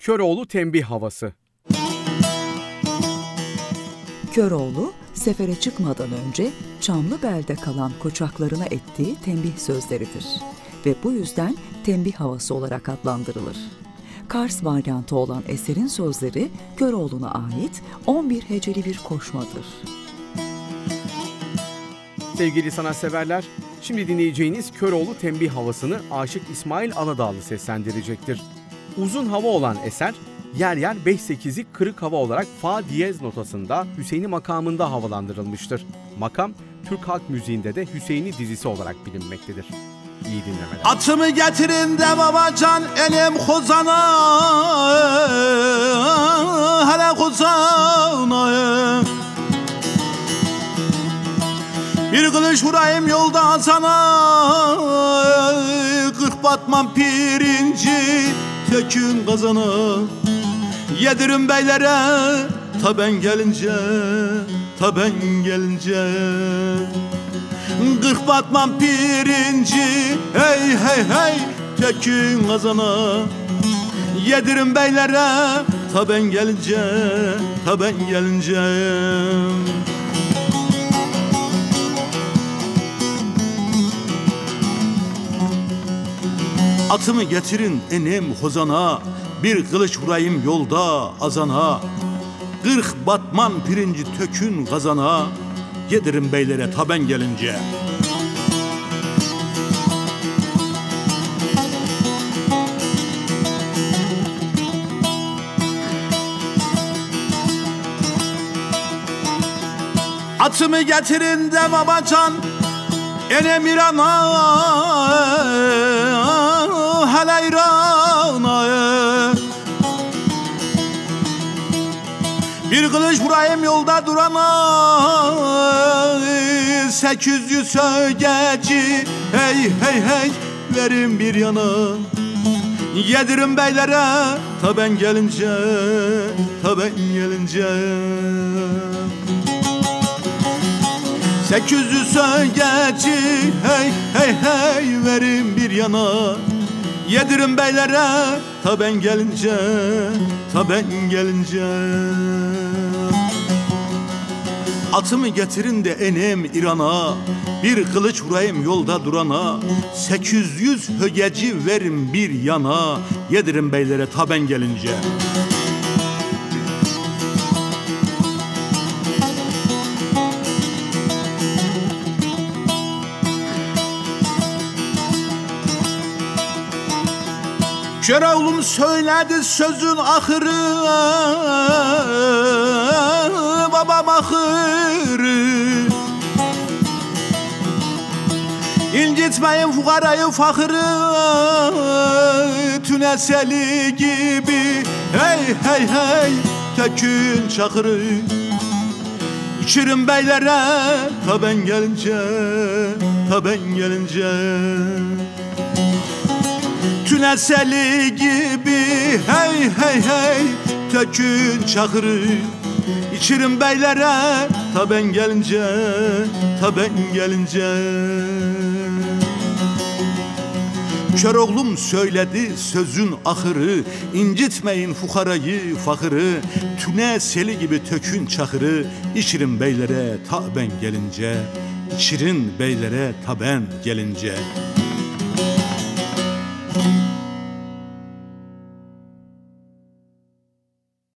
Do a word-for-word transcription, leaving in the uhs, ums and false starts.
Köroğlu tembih havası. Köroğlu, sefere çıkmadan önce Çamlıbel'de kalan koçaklarına ettiği tembih sözleridir ve bu yüzden tembih havası olarak adlandırılır. Kars varyantı olan eserin sözleri Köroğlu'na ait on bir heceli bir koşmadır. Sevgili sanatseverler, şimdi dinleyeceğiniz Köroğlu tembih havasını Aşık İsmail Aladağlı seslendirecektir. Uzun hava olan eser, yer yer beş sekizlik kırık hava olarak fa diyez notasında Hüseyin'i makamında havalandırılmıştır. Makam, Türk halk müziğinde de Hüseyin'i dizisi olarak bilinmektedir. İyi dinlemeler. Atımı getirin de babacan elim hozana, hele hozana. Bir kılıç vurayım yolda sana, kırk batman pirinci tökün kazana. Yedirin beylere ta ben gelince, ta ben gelince. Kırk batman pirinci hey hey hey tökün kazana. Yedirin beylere ta ben gelince, ta ben gelince. Atımı getirin enem hozana, bir kılıç vurayım yolda azana. Kırk batman pirinci tökün kazana, yedirin beylere ta ben gelince. Atımı getirin de babacan enem İran'a, hele İran'a. Bir kılıç vurayım yolda durana, sekiz yüz sögeci hey hey hey verin bir yana. Yedirin beylere ta ben gelince, ta ben gelince. Sekiz yüz sögeci hey hey hey verin bir yana. Yedirin beylere ta ben gelince, ta ben gelince. Atımı getirin de enem İran'a, bir kılıç vurayım yolda durana. Sekiz yüz högeci verin bir yana, yedirin beylere ta ben gelince. Köroğlum söyledi sözün ahırı, babam ahırı. İncitmeyin fukarayı fakırı, tüneseli gibi hey hey hey tökün çakırı. İçirin beylere ta ben gelince, ta ben gelince. Tüneseli gibi hey hey hey tökün çakırı. İçirin beylere ta ben gelince, ta ben gelince. Köroğlum söyledi sözün ahırı, incitmeyin fukarayı fakırı. Tüneseli gibi tökün çakırı. İçirin beylere ta ben gelince, İçirin beylere ta ben gelince.